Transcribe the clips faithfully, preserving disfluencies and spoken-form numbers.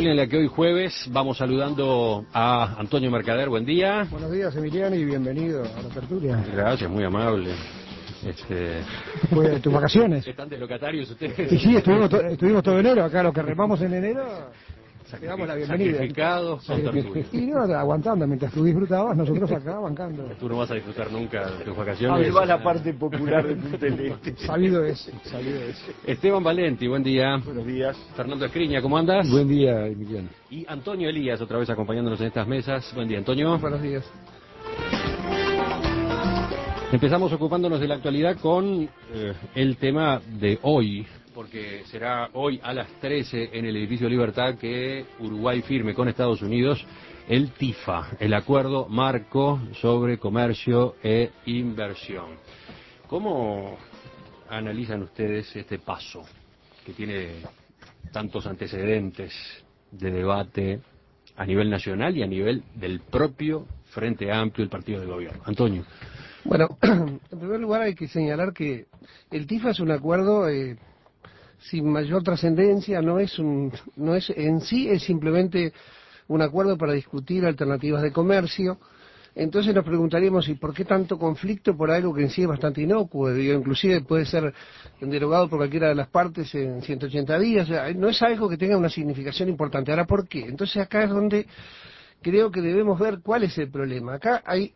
tertulia en la que hoy jueves vamos saludando a Antonio Mercader. Buen día. Buenos días, Emiliano, y bienvenido a la tertulia. Gracias, muy amable. Este... Después de tus vacaciones. ¿Están de locatarios ustedes? Sí, sí, estuvimos, to estuvimos todo enero acá, lo que remamos en enero. Te damos la bienvenida. Sacrificados con tertulia. Y no, aguantando, mientras tú disfrutabas, nosotros acá bancando. Tú no vas a disfrutar nunca de tus vacaciones. Ah, va la parte popular de Punta del Este. Sabido es, sabido es. Esteban Valenti, buen día. Buenos días. Fernando Escriña, ¿cómo andas? Buen día, Emiliano. Y Antonio Elías, otra vez acompañándonos en estas mesas. Buen día, Antonio. Buenos días. Empezamos ocupándonos de la actualidad con eh, el tema de hoy, porque será hoy a las trece en el edificio Libertad que Uruguay firme con Estados Unidos el TIFA, el Acuerdo Marco sobre Comercio e Inversión. ¿Cómo analizan ustedes este paso que tiene tantos antecedentes de debate a nivel nacional y a nivel del propio Frente Amplio, el partido de gobierno? Antonio. Bueno, en primer lugar hay que señalar que el TIFA es un acuerdo eh, sin mayor trascendencia, no es un, no es en sí, es simplemente un acuerdo para discutir alternativas de comercio. Entonces nos preguntaríamos, ¿y por qué tanto conflicto por algo que en sí es bastante inocuo? Digo, inclusive puede ser derogado por cualquiera de las partes en ciento ochenta días, o sea, no es algo que tenga una significación importante. Ahora, ¿por qué? Entonces acá es donde creo que debemos ver cuál es el problema. Acá hay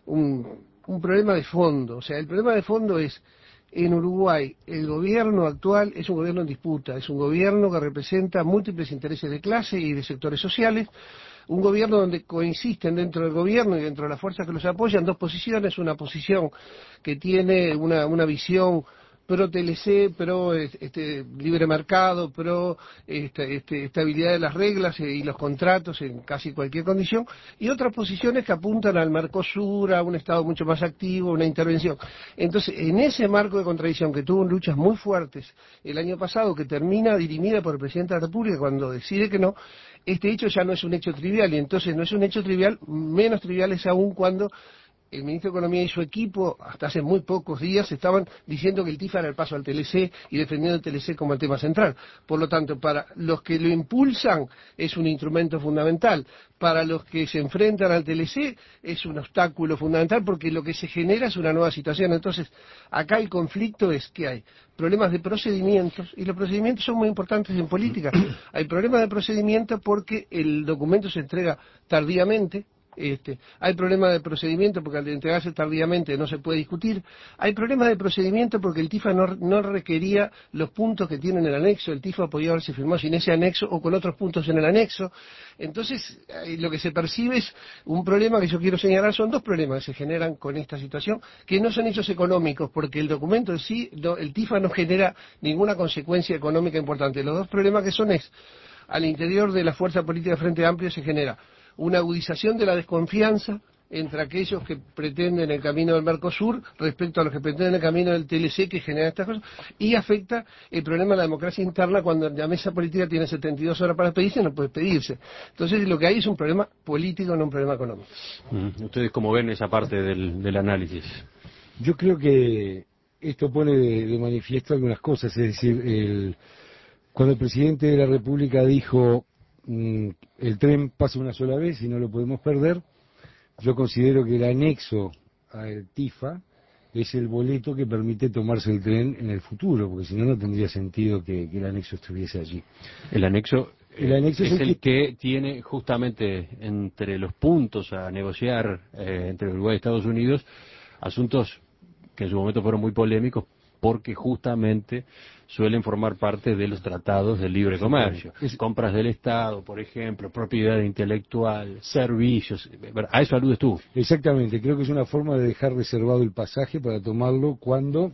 un, un problema de fondo, o sea, el problema de fondo es, en Uruguay, el gobierno actual es un gobierno en disputa, es un gobierno que representa múltiples intereses de clase y de sectores sociales, un gobierno donde coinciden dentro del gobierno y dentro de las fuerzas que los apoyan dos posiciones, una posición que tiene una, una visión pro T L C, pro este, libre mercado, pro este, este, estabilidad de las reglas y los contratos en casi cualquier condición, y otras posiciones que apuntan al Mercosur, a un Estado mucho más activo, una intervención. Entonces, en ese marco de contradicción que tuvo luchas muy fuertes el año pasado, que termina dirimida por el presidente de la República cuando decide que no, este hecho ya no es un hecho trivial, y entonces no es un hecho trivial, menos trivial es aún cuando el ministro de Economía y su equipo, hasta hace muy pocos días, estaban diciendo que el TIFA era el paso al T L C y defendiendo el T L C como el tema central. Por lo tanto, para los que lo impulsan es un instrumento fundamental. Para los que se enfrentan al T L C es un obstáculo fundamental porque lo que se genera es una nueva situación. Entonces, acá el conflicto es que hay problemas de procedimientos, y los procedimientos son muy importantes en política. Hay problemas de procedimiento porque el documento se entrega tardíamente. Este, hay problemas de procedimiento porque al entregarse tardíamente no se puede discutir, hay problemas de procedimiento porque el TIFA no, no requería los puntos que tiene en el anexo, el TIFA podía haberse firmado sin ese anexo o con otros puntos en el anexo. Entonces lo que se percibe es un problema que yo quiero señalar, son dos problemas que se generan con esta situación, que no son hechos económicos, porque el documento en sí, no, el TIFA no genera ninguna consecuencia económica importante. Los dos problemas que son es, al interior de la fuerza política de Frente Amplio se genera una agudización de la desconfianza entre aquellos que pretenden el camino del Mercosur respecto a los que pretenden el camino del T L C, que genera estas cosas, y afecta el problema de la democracia interna cuando la mesa política tiene setenta y dos horas para pedirse y no puede pedirse. Entonces lo que hay es un problema político, no un problema económico. ¿Ustedes cómo ven esa parte del, del análisis? Yo creo que esto pone de, de manifiesto algunas cosas, es decir, el, cuando el presidente de la República dijo el tren pasa una sola vez y no lo podemos perder, yo considero que el anexo al TIFA es el boleto que permite tomarse el tren en el futuro, porque si no, no tendría sentido que, que el anexo estuviese allí. El anexo, el anexo es, es el el que... que tiene justamente entre los puntos a negociar eh, entre Uruguay y Estados Unidos asuntos que en su momento fueron muy polémicos, porque justamente suelen formar parte de los tratados de libre comercio. Es, compras del Estado, por ejemplo, propiedad intelectual, servicios. ¿A eso aludes tú? Exactamente, creo que es una forma de dejar reservado el pasaje para tomarlo cuando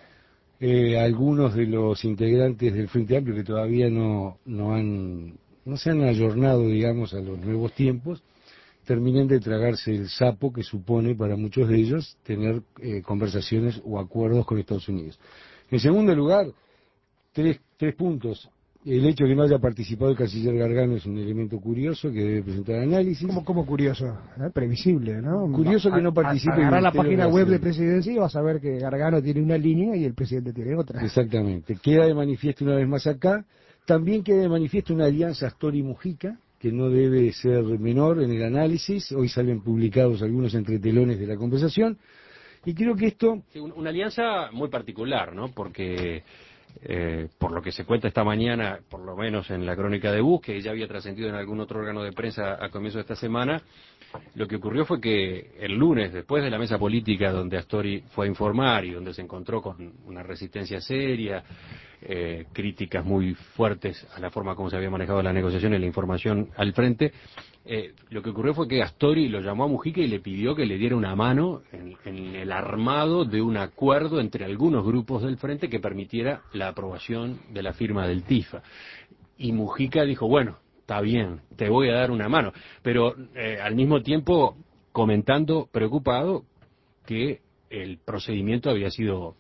eh, algunos de los integrantes del Frente Amplio que todavía no, no, han, no se han ayornado, digamos, a los nuevos tiempos, terminen de tragarse el sapo que supone para muchos de ellos tener eh, conversaciones o acuerdos con Estados Unidos. En segundo lugar, tres, tres puntos. El hecho de que no haya participado el canciller Gargano es un elemento curioso que debe presentar análisis. ¿Cómo, cómo curioso? ¿Eh? Previsible, ¿no? Curioso que no participe. Agarrar la página web de Presidencia y vas a ver que Gargano tiene una línea y el presidente tiene otra. Exactamente. Queda de manifiesto una vez más acá. También queda de manifiesto una alianza Astori-Mujica, que no debe ser menor en el análisis. Hoy salen publicados algunos entretelones de la conversación. Y creo que esto... Sí, una alianza muy particular, ¿no? Porque... Eh, por lo que se cuenta esta mañana, por lo menos en la crónica de Bus, que ya había trascendido en algún otro órgano de prensa a comienzo de esta semana, lo que ocurrió fue que el lunes, después de la mesa política donde Astori fue a informar y donde se encontró con una resistencia seria, eh, críticas muy fuertes a la forma como se había manejado la negociación y la información al frente, eh, lo que ocurrió fue que Astori lo llamó a Mujica y le pidió que le diera una mano en, en el armado de un acuerdo entre algunos grupos del frente que permitiera la aprobación de la firma del TIFA. Y Mujica dijo, bueno, está bien, te voy a dar una mano, pero eh, al mismo tiempo comentando preocupado que el procedimiento había sido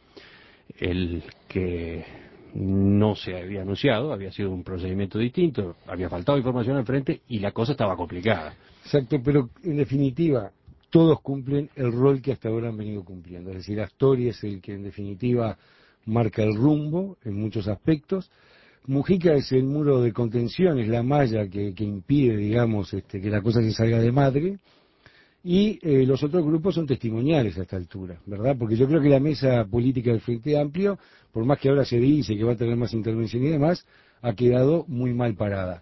el que no se había anunciado, había sido un procedimiento distinto, había faltado información al frente y la cosa estaba complicada. Exacto, pero en definitiva todos cumplen el rol que hasta ahora han venido cumpliendo, es decir, Astori es el que en definitiva marca el rumbo en muchos aspectos. Mujica es el muro de contención, es la malla que, que impide, digamos, este, que la cosa se salga de madre, y eh, los otros grupos son testimoniales a esta altura, ¿verdad? Porque yo creo que la mesa política del Frente Amplio, por más que ahora se dice que va a tener más intervención y demás, ha quedado muy mal parada.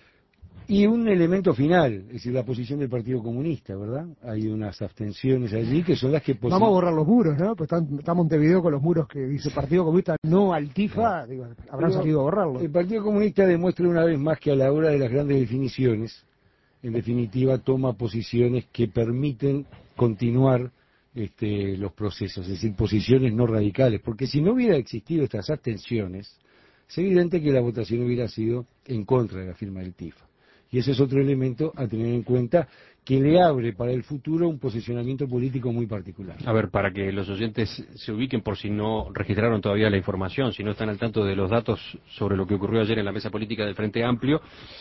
Y un elemento final, es decir, la posición del Partido Comunista, ¿verdad? Hay unas abstenciones allí que son las que... Vamos a borrar los muros, ¿no? Pues está, está Montevideo con los muros que dice Partido Comunista no al TIFA, no. Digo, habrán Pero salido a borrarlo. El Partido Comunista demuestra una vez más que a la hora de las grandes definiciones, en definitiva toma posiciones que permiten continuar este, los procesos, es decir, posiciones no radicales, porque si no hubiera existido estas abstenciones, es evidente que la votación hubiera sido en contra de la firma del TIFA. Y ese es otro elemento a tener en cuenta que le abre para el futuro un posicionamiento político muy particular. A ver, para que los oyentes se ubiquen por si no registraron todavía la información, si no están al tanto de los datos sobre lo que ocurrió ayer en la mesa política del Frente Amplio,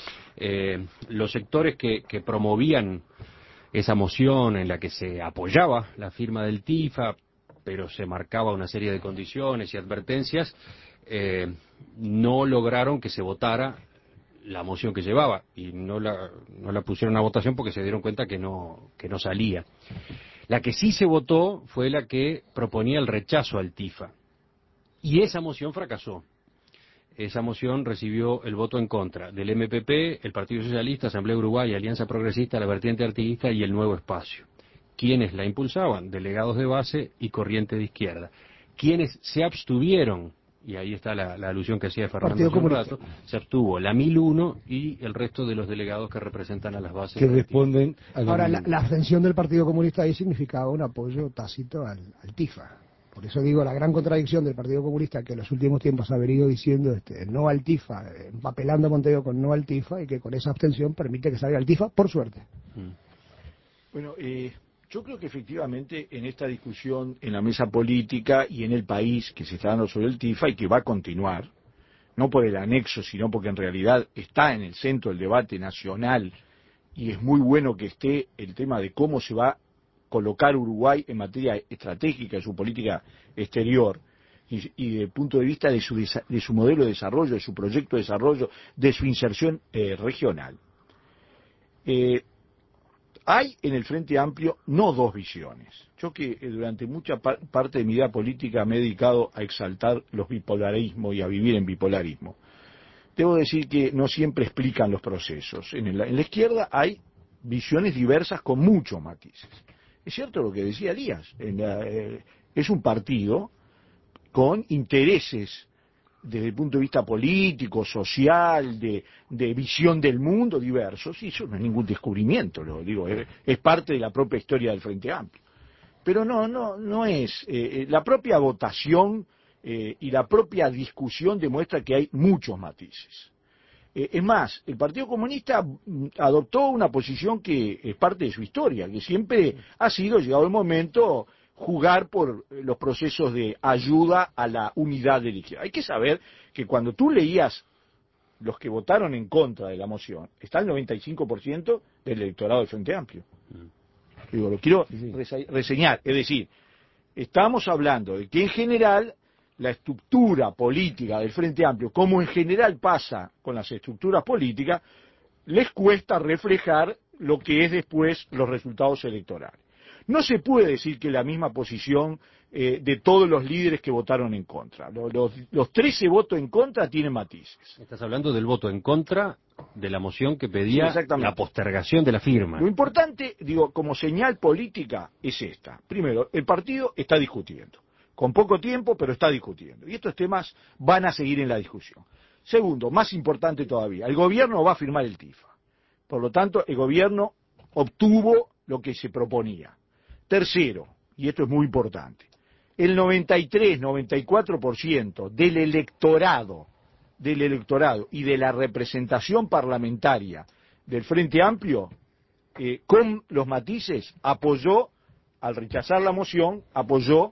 eh, los sectores que, que promovían esa moción en la que se apoyaba la firma del TIFA, pero se marcaba una serie de condiciones y advertencias, eh, no lograron que se votara la moción que llevaba y no la, no la pusieron a votación porque se dieron cuenta que no, que no salía. La que sí se votó fue la que proponía el rechazo al TIFA y esa moción fracasó. Esa moción recibió el voto en contra del M P P, el Partido Socialista, Asamblea Uruguay, Alianza Progresista, la Vertiente Artiguista y el Nuevo Espacio. ¿Quiénes la impulsaban? Delegados de base y Corriente de Izquierda. ¿Quiénes se abstuvieron? Y ahí está la, la alusión que hacía Fernando hace un rato. Se abstuvo la mil uno y el resto de los delegados que representan a las bases. Que responden a la Ahora, la, la abstención del Partido Comunista ahí significaba un apoyo tácito al, al TIFA. Por eso digo, la gran contradicción del Partido Comunista, que en los últimos tiempos ha venido diciendo este, no al TIFA, empapelando a Montevideo con no al TIFA, y que con esa abstención permite que salga el TIFA, por suerte. Mm. Bueno, eh, yo creo que efectivamente en esta discusión, en la mesa política y en el país que se está dando sobre el TIFA y que va a continuar, no por el anexo, sino porque en realidad está en el centro del debate nacional y es muy bueno que esté el tema de cómo se va colocar Uruguay en materia estratégica de su política exterior y, y desde el punto de vista de su, de su modelo de desarrollo, de su proyecto de desarrollo, de su inserción eh, regional. Eh, hay en el Frente Amplio no dos visiones. Yo que eh, durante mucha par parte de mi vida política me he dedicado a exaltar los bipolarismos y a vivir en bipolarismo. Debo decir que no siempre explican los procesos. En, el, en la izquierda hay visiones diversas con muchos matices. Es cierto lo que decía Elías, en la, eh, es un partido con intereses desde el punto de vista político, social, de, de visión del mundo diversos, y eso no es ningún descubrimiento, lo digo, es, es parte de la propia historia del Frente Amplio. Pero no, no, no es, eh, la propia votación eh, y la propia discusión demuestra que hay muchos matices. Es más, el Partido Comunista adoptó una posición que es parte de su historia, que siempre ha sido, llegado el momento, jugar por los procesos de ayuda a la unidad de la izquierda. Hay que saber que cuando tú leías los que votaron en contra de la moción, está el noventa y cinco por ciento del electorado del Frente Amplio. Digo, lo quiero rese- reseñar, es decir, estamos hablando de que en general la estructura política del Frente Amplio, como en general pasa con las estructuras políticas, les cuesta reflejar lo que es después los resultados electorales. No se puede decir que la misma posición eh, de todos los líderes que votaron en contra. Los, los, los trece votos en contra tienen matices. Estás hablando del voto en contra de la moción que pedía Sí, la postergación de la firma. Lo importante, digo, como señal política es esta. Primero, el partido está discutiendo. Con poco tiempo, pero está discutiendo. Y estos temas van a seguir en la discusión. Segundo, más importante todavía, el gobierno va a firmar el TIFA. Por lo tanto, el gobierno obtuvo lo que se proponía. Tercero, y esto es muy importante, el noventa y tres, noventa y cuatro por ciento del electorado, del electorado y de la representación parlamentaria del Frente Amplio, eh, con los matices, apoyó, al rechazar la moción, apoyó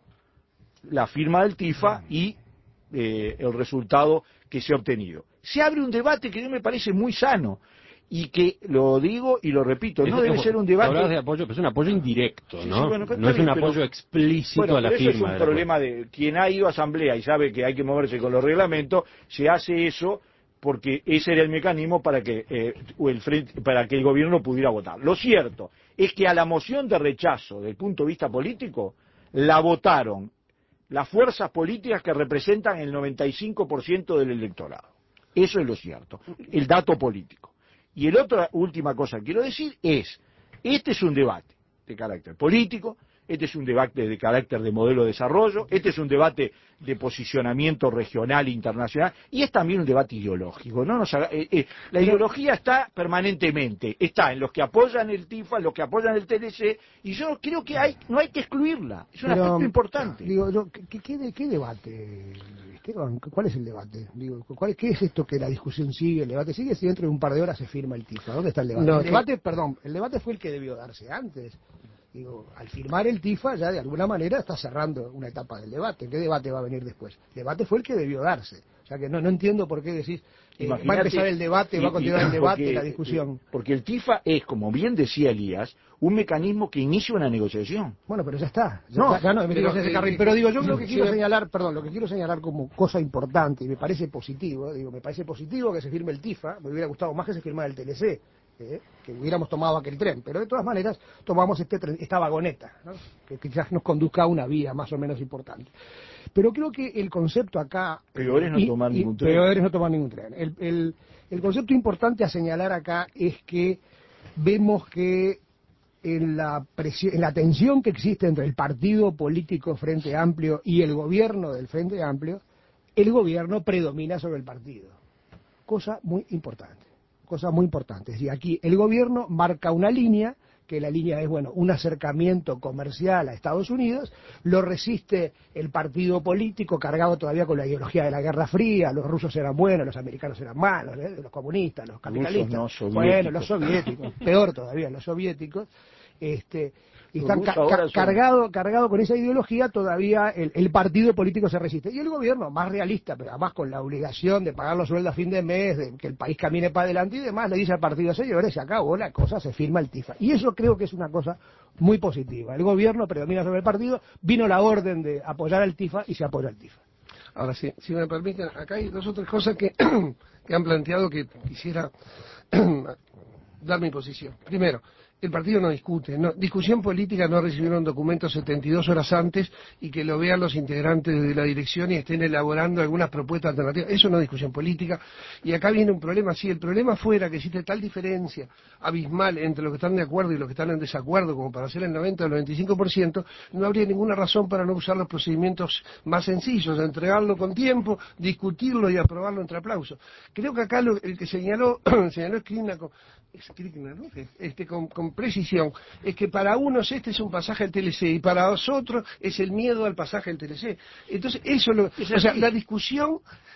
la firma del TIFA y eh, el resultado que se ha obtenido. Se abre un debate que a mí me parece muy sano y que, lo digo y lo repito, no es, debe es, ser un debate... Hablas de apoyo, pero es un apoyo indirecto, ¿no? Sí, sí, bueno, no es un apoyo pero, explícito bueno, a la pero firma. Eso es un de problema de quien ha ido a asamblea y sabe que hay que moverse con los reglamentos, se hace eso porque ese era el mecanismo para que, eh, el frente, para que el gobierno pudiera votar. Lo cierto es que a la moción de rechazo, desde el punto de vista político, la votaron las fuerzas políticas que representan el noventa y cinco por ciento del electorado. Eso es lo cierto, el dato político. Y la otra última cosa que quiero decir es, este es un debate de carácter político, este es un debate de carácter de modelo de desarrollo, este es un debate de posicionamiento regional e internacional, y es también un debate ideológico. ¿No? Nos haga, eh, eh, la ideología está permanentemente, está en los que apoyan el TIFA, en los que apoyan el T L C, y yo creo que hay, no hay que excluirla, es un Pero, aspecto importante. Digo, yo, ¿qué, qué, qué debate, Esteban? ¿Cuál es el debate? Digo, ¿cuál, ¿qué es esto que la discusión sigue, el debate sigue si dentro de un par de horas se firma el TIFA? ¿Dónde está el debate? No, el debate, perdón, el debate fue el que debió darse antes. Digo, al firmar el TIFA ya de alguna manera está cerrando una etapa del debate. ¿Qué debate va a venir después? El debate fue el que debió darse. O sea que no, no entiendo por qué decís, eh, va a empezar el debate, va a continuar el debate, porque, la discusión. Porque el TIFA es, como bien decía Elías, un mecanismo que inicia una negociación. Bueno, pero ya está. Ya, no, ya, ya no pero, ese eh, carril. Pero digo, yo lo que sí, quiero sí. señalar, perdón, lo que quiero señalar como cosa importante, y me parece positivo, digo, me parece positivo que se firme el TIFA, me hubiera gustado más que se firmara el T L C. Eh, que hubiéramos tomado aquel tren, pero de todas maneras tomamos este tren, esta vagoneta, ¿no? Que quizás nos conduzca a una vía más o menos importante. Pero creo que el concepto acá... Peor es no y, tomar y, ningún tren. Peor es no tomar ningún tren. El, el, el concepto importante a señalar acá es que vemos que en la, presión, en la tensión que existe entre el partido político Frente Amplio y el gobierno del Frente Amplio, el gobierno predomina sobre el partido. Cosa muy importante. Cosa muy importante. Es decir, aquí el gobierno marca una línea, que la línea es, bueno, un acercamiento comercial a Estados Unidos, lo resiste el partido político cargado todavía con la ideología de la Guerra Fría, los rusos eran buenos, los americanos eran malos, ¿eh? Los comunistas, los capitalistas. No, soviéticos. Bueno, los soviéticos, peor todavía, los soviéticos. Este, y Los están ca rusos ahora ca son- cargado, cargado con esa ideología, todavía el, el partido político se resiste. Y el gobierno, más realista, pero además con la obligación de pagar los sueldos a fin de mes, de que el país camine para adelante y demás, le dice al partido, señores, se acabó la cosa, se firma el TIFA. Y eso creo que es una cosa muy positiva. El gobierno predomina sobre el partido, vino la orden de apoyar al TIFA y se apoya al TIFA. Ahora sí, si me permiten, acá hay dos o tres cosas que, que han planteado que quisiera dar mi posición. Primero, el partido no discute. No, discusión política no recibieron documentos setenta y dos horas antes y que lo vean los integrantes de la dirección y estén elaborando algunas propuestas alternativas. Eso no es discusión política. Y acá viene un problema. Si el problema fuera que existe tal diferencia abismal entre los que están de acuerdo y los que están en desacuerdo, como para hacer el noventa o el noventa y cinco por ciento, no habría ninguna razón para no usar los procedimientos más sencillos, entregarlo con tiempo, discutirlo y aprobarlo entre aplausos. Creo que acá lo, el que señaló, señaló Skripnik, Skripnik, ¿no? este, con, con precisión, es que para unos este es un pasaje al T L C y para nosotros es el miedo al pasaje al T L C. Entonces, eso lo, o sea, la discusión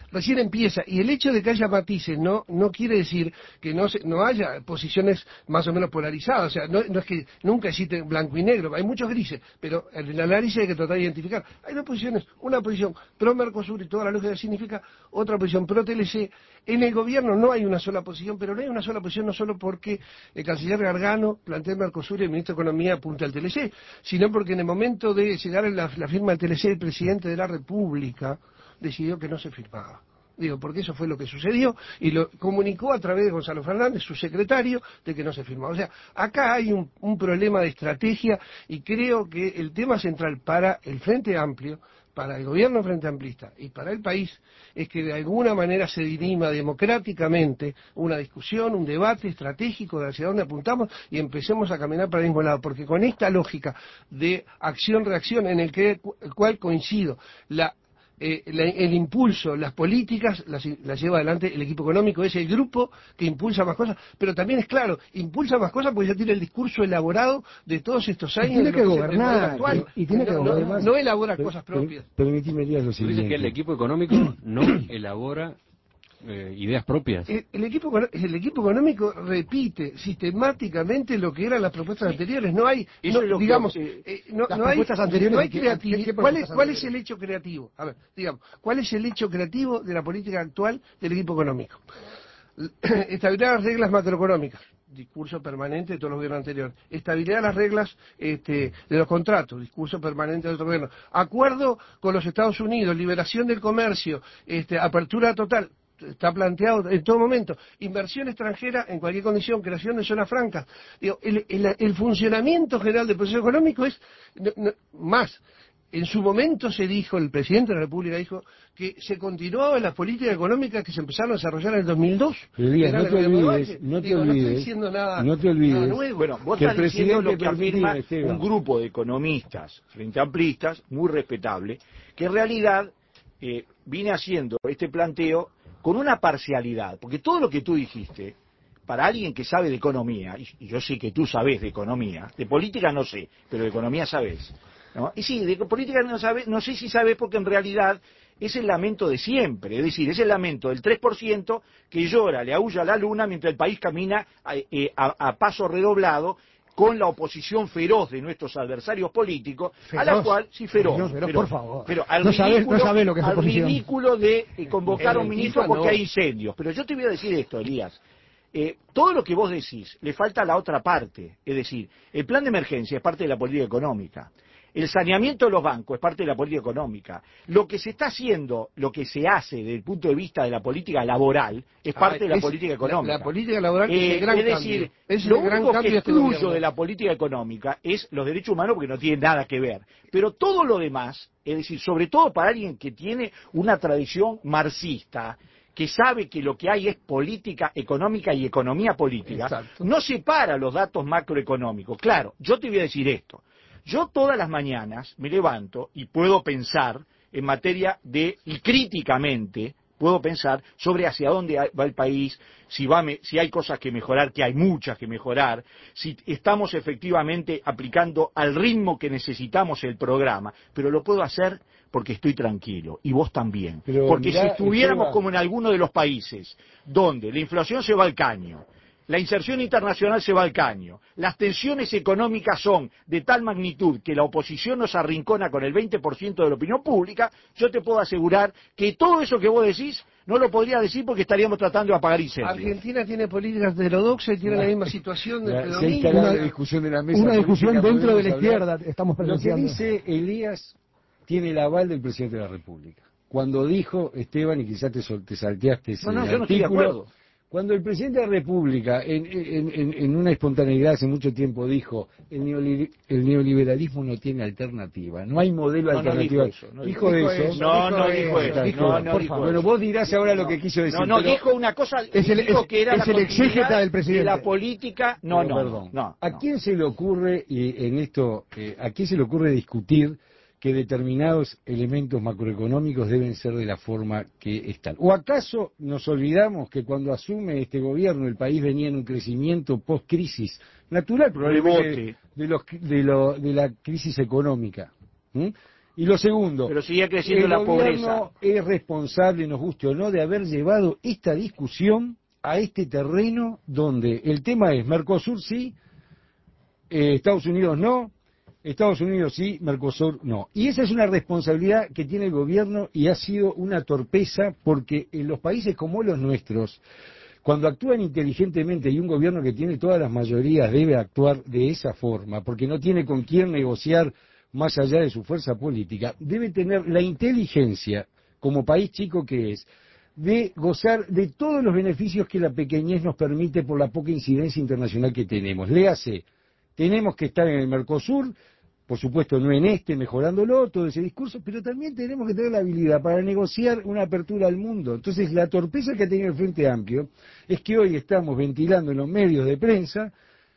recién empieza, y el hecho de que haya matices no no quiere decir que no se, no haya posiciones más o menos polarizadas, o sea, no, no es que nunca existe blanco y negro, hay muchos grises, pero en el análisis hay que tratar de identificar. Hay dos posiciones, una posición pro-Mercosur y toda la lógica significa, otra posición pro-T L C. En el gobierno no hay una sola posición, pero no hay una sola posición no solo porque el canciller Gargano plantea el Mercosur y el ministro de Economía apunta al T L C, sino porque en el momento de llegar a la, la firma del T L C, el presidente de la República decidió que no se firmaba. Digo, porque eso fue lo que sucedió y lo comunicó a través de Gonzalo Fernández, su secretario, de que no se firmaba. O sea, acá hay un, un problema de estrategia y creo que el tema central para el Frente Amplio, para el gobierno Frente Amplista y para el país, es que de alguna manera se dirima democráticamente una discusión, un debate estratégico de hacia dónde apuntamos y empecemos a caminar para el mismo lado, porque con esta lógica de acción-reacción en el, que, el cual coincido, la Eh, la, el impulso, las políticas las, las lleva adelante el equipo económico, es el grupo que impulsa más cosas, pero también es claro, impulsa más cosas porque ya tiene el discurso elaborado de todos estos años. Y tiene que gobernar, actual, y, y tiene no, que no, gobernar. no elabora Per, cosas per, propias. Permitime, Elías, lo Tú dices siguiente. que el equipo económico no elabora eh, ideas propias. El, el, equipo, el equipo económico repite sistemáticamente lo que eran las propuestas anteriores. No hay, Eso no, es lo que- digamos, eh, eh, no, las no hay, propuestas anteriores no hay de que- creatividad. ¿qué- qué ¿Cuál, es, propuestas ¿Cuál es anteriores? el hecho creativo? A ver, digamos, ¿cuál es el hecho creativo de la política actual del equipo económico? Estabilidad de las reglas macroeconómicas, discurso permanente de todos los gobiernos anteriores. Estabilidad de las reglas este, de los contratos, discurso permanente de otro gobierno. Acuerdo con los Estados Unidos, liberación del comercio, este, apertura total. Está planteado en todo momento. Inversión extranjera en cualquier condición, creación de zonas francas. Digo, el, el, el funcionamiento general del proceso económico es no, no, más. En su momento se dijo, el presidente de la República dijo, que se continuaba en las políticas económicas que se empezaron a desarrollar en el dos mil dos. Pero, Elías, Era no la te que llamaba olvides, antes. no te Digo, no estoy olvides, diciendo nada, no te olvides, nada nuevo. Bueno, vos que el estás diciendo presidente lo que afirma permitía, Esteban. un grupo de economistas frente amplistas, muy respetable, que en realidad eh, viene haciendo este planteo con una parcialidad, porque todo lo que tú dijiste, para alguien que sabe de economía, y yo sé que tú sabes de economía, de política no sé, pero de economía sabes, ¿no? Y sí, de política no sabes, no sé si sabes porque en realidad es el lamento de siempre, es decir, es el lamento del tres por ciento que llora, le aúlla a la luna mientras el país camina a, a, a paso redoblado con la oposición feroz de nuestros adversarios políticos, Feroz. a la cual, sí, feroz, Feroz, feroz, feroz, por favor. pero al No ridículo, sabés- no sabés lo que es al oposición. ridículo de eh, convocar a un En el ministro FIFA porque no. hay incendios. Pero yo te voy a decir esto, Elías. Eh, todo lo que vos decís le falta la otra parte, es decir, el plan de emergencia es parte de la política económica. El saneamiento de los bancos es parte de la política económica. Lo que se está haciendo, lo que se hace desde el punto de vista de la política laboral, es parte Ah, de la es- política la- económica. La, política laboral es Eh, el gran es decir, cambio. Es lo el gran único cambio que de este excluyo gobierno. de la política económica es los derechos humanos porque no tienen nada que ver. Pero todo lo demás, es decir, sobre todo para alguien que tiene una tradición marxista, que sabe que lo que hay es política económica y economía política, Exacto. no separa los datos macroeconómicos. Claro, yo te voy a decir esto. Yo todas las mañanas me levanto y puedo pensar en materia de, y críticamente, puedo pensar sobre hacia dónde va el país, si, va, si hay cosas que mejorar, que hay muchas que mejorar, si estamos efectivamente aplicando al ritmo que necesitamos el programa, pero lo puedo hacer porque estoy tranquilo, y vos también. Pero porque mirá, si estuviéramos Esteban, como en alguno de los países, donde la inflación se va al caño, la inserción internacional se va al caño, las tensiones económicas son de tal magnitud que la oposición nos arrincona con el veinte por ciento de la opinión pública, yo te puedo asegurar que todo eso que vos decís no lo podría decir porque estaríamos tratando de apagar incendios. Argentina tiene políticas heterodoxas y tiene la misma situación de La- se ha predominio. instalado Una- la discusión de la mesa una discusión política, dentro de la podemos hablar. izquierda estamos Lo que presenciando. dice Elías tiene el aval del presidente de la República. Cuando dijo, Esteban, y quizás te, sol- te salteaste ese No, no, yo no estoy de artículo, acuerdo. cuando el presidente de la República, en, en- en- en una espontaneidad hace mucho tiempo, dijo, el, neoli- el neoliberalismo no tiene alternativa, no hay modelo No, no alternativo. dijo eso, no dijo dijo eso. eso. No, no dijo eso, eso. dijo No, eso. no Por dijo favor. Bueno, eso. vos dirás ahora lo que quiso decir. No, no, pero- dijo una cosa, Es el- dijo es- que era es la el exégeta continuidad del presidente. de la política. No, Pero, no, perdón. no, ¿A no. quién se le ocurre, y en esto, eh, a quién se le ocurre discutir que determinados elementos macroeconómicos deben ser de la forma que están? ¿O acaso nos olvidamos que cuando asume este gobierno el país venía en un crecimiento post-crisis natural, probablemente Rebote. de, los, de, lo- de la crisis económica? ¿Mm? Y lo segundo, pero seguía creciendo el la gobierno pobreza. es responsable, nos guste o no, de haber llevado esta discusión a este terreno donde el tema es Mercosur sí, eh, Estados Unidos no, Estados Unidos sí, Mercosur no. Y esa es una responsabilidad que tiene el gobierno y ha sido una torpeza porque en los países como los nuestros, cuando actúan inteligentemente y un gobierno que tiene todas las mayorías debe actuar de esa forma, porque no tiene con quién negociar más allá de su fuerza política, debe tener la inteligencia, como país chico que es, de gozar de todos los beneficios que la pequeñez nos permite por la poca incidencia internacional que tenemos. Léase, tenemos que estar en el Mercosur, por supuesto no en este, mejorándolo, todo ese discurso, pero también tenemos que tener la habilidad para negociar una apertura al mundo. Entonces la torpeza que ha tenido el Frente Amplio es que hoy estamos ventilando en los medios de prensa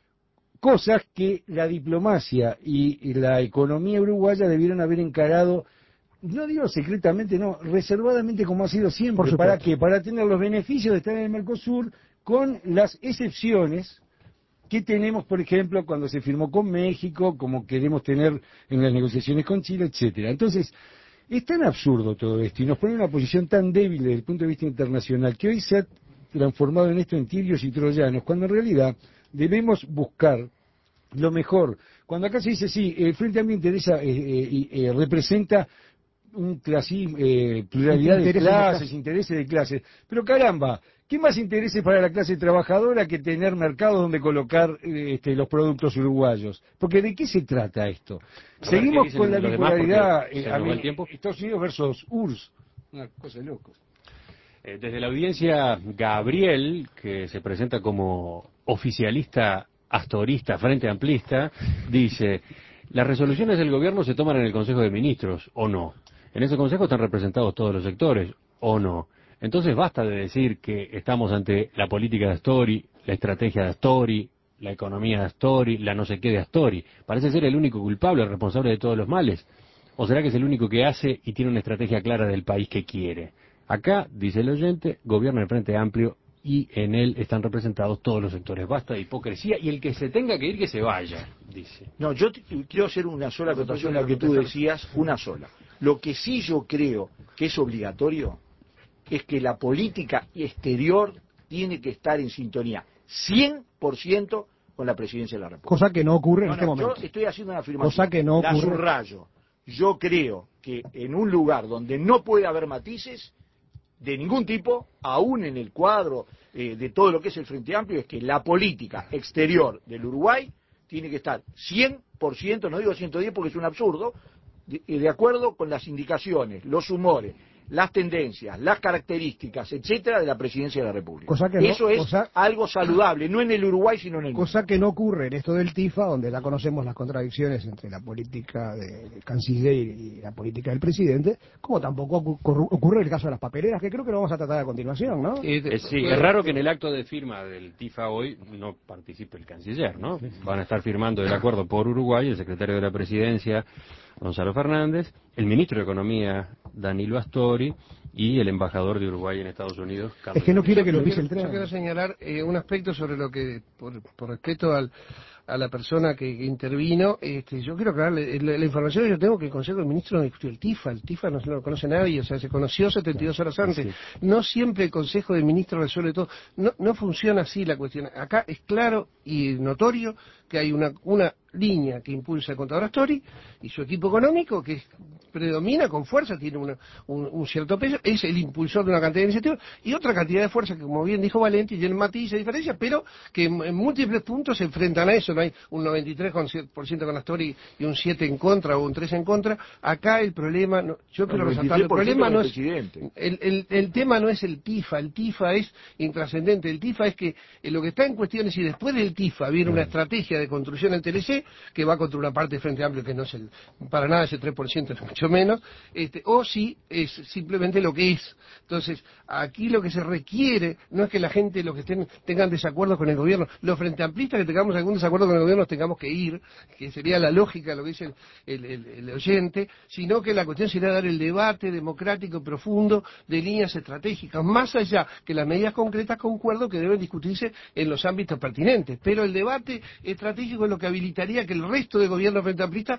cosas que la diplomacia y la economía uruguaya debieron haber encarado, no digo secretamente, no, reservadamente como ha sido siempre. ¿Para qué? Para tener los beneficios de estar en el Mercosur con las excepciones que tenemos, por ejemplo, cuando se firmó con México, como queremos tener en las negociaciones con Chile, etcétera. Entonces, es tan absurdo todo esto y nos pone en una posición tan débil desde el punto de vista internacional que hoy se ha transformado en esto en tibios y troyanos, cuando en realidad debemos buscar lo mejor. Cuando acá se dice, sí, el Frente Amplio interesa, eh, eh, eh, representa un clasismo, eh, pluralidad de clases, intereses de clases, pero caramba, ¿qué más intereses para la clase trabajadora que tener mercados donde colocar eh, este, los productos uruguayos? Porque ¿de qué se trata esto? Seguimos con la bipolaridad, eh, a mí, Estados Unidos versus U R S S, una cosa de locos. Eh, desde la audiencia, Gabriel, que se presenta como oficialista astorista, frente amplista, dice, las resoluciones del gobierno se toman en el Consejo de Ministros, ¿o no? En ese consejo están representados todos los sectores, ¿o no? Entonces basta de decir que estamos ante la política de Astori, la estrategia de Astori, la economía de Astori, la no sé qué de Astori. Parece ser el único culpable, el responsable de todos los males. ¿O será que es el único que hace y tiene una estrategia clara del país que quiere? Acá, dice el oyente, gobierna el Frente Amplio y en él están representados todos los sectores. Basta de hipocresía y el que se tenga que ir, que se vaya, dice. No, yo te, quiero hacer una sola acotación a la que tú decías, una sola. Lo que sí yo creo que es obligatorio es que la política exterior tiene que estar en sintonía cien por ciento con la presidencia de la República. Cosa que no ocurre en no, este no, momento. Yo estoy haciendo una afirmación. Cosa que no ocurre. La subrayo. Yo creo que en un lugar donde no puede haber matices de ningún tipo, aún en el cuadro eh, de todo lo que es el Frente Amplio, es que la política exterior del Uruguay tiene que estar cien por ciento, no digo ciento diez porque es un absurdo, de, de acuerdo con las indicaciones, los humores, las tendencias, las características, etcétera, de la presidencia de la República. Cosa que no, Eso es cosa, algo saludable, no en el Uruguay, sino en el mundo. Cosa que no ocurre en esto del TIFA, donde ya conocemos las contradicciones entre la política del canciller y la política del presidente, como tampoco ocurre en el caso de las papeleras, que creo que lo vamos a tratar a continuación, ¿no? Eh, eh, sí, es raro que en el acto de firma del TIFA hoy no participe el canciller, ¿no? Van a estar firmando el acuerdo por Uruguay el secretario de la Presidencia, Gonzalo Fernández, el ministro de Economía, Danilo Astori, y el embajador de Uruguay en Estados Unidos, Carlos. Es que no quiere que lo pise quiero, el tren. Yo quiero señalar eh, un aspecto sobre lo que, por, por respeto al, a la persona que, que intervino, este, yo quiero aclararle, la, la información que yo tengo que el Consejo de Ministros no discutió el TIFA, el TIFA no se lo conoce nadie, o sea, se conoció setenta y dos horas antes. Sí. No siempre el Consejo de Ministros resuelve todo, no, no funciona así la cuestión. Acá es claro y notorio que hay una, una línea que impulsa el contador Astori y su equipo económico que predomina con fuerza, tiene una, un, un cierto peso, es el impulsor de una cantidad de iniciativas y otra cantidad de fuerza que, como bien dijo Valenti, tiene matices, diferencias, pero que en, en múltiples puntos se enfrentan a eso. No hay un noventa y tres por ciento con Astori y un siete en contra o un tres en contra. Acá el problema, no, yo quiero resaltar, el problema no es el, el, el tema no es el TIFA, el TIFA es intrascendente, el TIFA es que eh, lo que está en cuestión es si después del TIFA viene una estrategia de construcción en T L C que va contra una parte de Frente Amplio que no es el, para nada ese tres por ciento, es mucho menos, este, o si es simplemente lo que es. Entonces, aquí lo que se requiere no es que la gente, los que estén, tengan desacuerdos con el gobierno, los frente amplistas que tengamos algún desacuerdo con el gobierno tengamos que ir, que sería la lógica, lo que dice el, el, el, el oyente, sino que la cuestión sería dar el debate democrático profundo de líneas estratégicas, más allá que las medidas concretas, concuerdo que deben discutirse en los ámbitos pertinentes, pero el debate estratégico es lo que habilitaría que el resto del gobierno frente amplista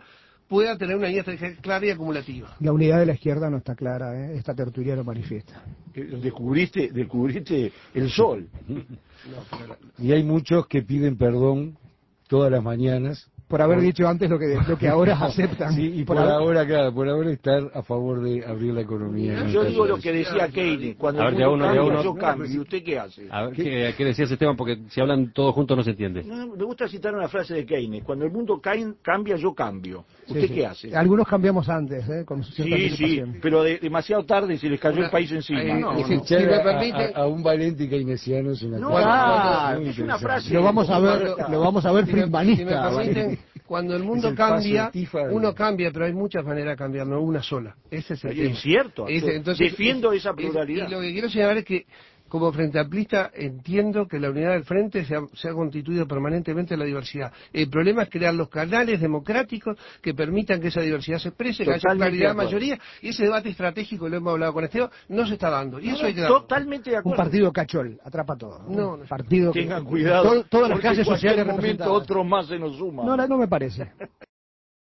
pueda tener una línea estratégica clara y acumulativa. La unidad de la izquierda no está clara, ¿eh? Esta tertulia lo manifiesta. Descubriste, descubriste el sol. Y hay muchos que piden perdón todas las mañanas. Por haber dicho antes lo que, lo que ahora aceptan. Sí, y por, por ahora, claro, por ahora estar a favor de abrir la economía. Yo digo lo que decía Keynes, cuando a ver, el mundo uno, cambia, uno. yo cambio. ¿Y usted qué hace? A ver, ¿qué, ¿qué decías, Esteban? Porque si hablan todos juntos no se entiende. No, me gusta citar una frase de Keynes, cuando el mundo cae, cambia, yo cambio. ¿Usted Sí, sí. qué hace? Algunos cambiamos antes, ¿eh? Con cierta Sí, sí, anticipación. pero de, demasiado tarde se les cayó Una- el país encima. eh, No, y no. si- Escuchar si me a- permite- a, a un valente keynesiano es una No, cosa ah, muy es una interesante. frase. Lo vamos a ver, Cuando- lo vamos a ver Si me- friedmanista. si me permiten, ¿vale? cuando el Es mundo el paso cambia, de Tifa de- uno cambia, pero hay muchas maneras de cambiar, no una sola. Ese es el tema. Es cierto. Ese- yo entonces, defiendo es- esa es- pluralidad. y lo que quiero señalar es que, como Frente Amplista, entiendo que la unidad del Frente se ha, se ha constituido permanentemente en la diversidad. El problema es crear los canales democráticos que permitan que esa diversidad se exprese, que haya Totalmente claridad de acuerdo. mayoría, y ese debate estratégico, lo hemos hablado con Esteban, no se está dando. Y eso hay que darlo. Totalmente de Un acuerdo. partido cachol, atrapa todo. No, no. Partido que- Tengan cuidado. to- todas las porque clases en cualquier sociales momento representadas. otro más se nos suma. No, no, no me parece.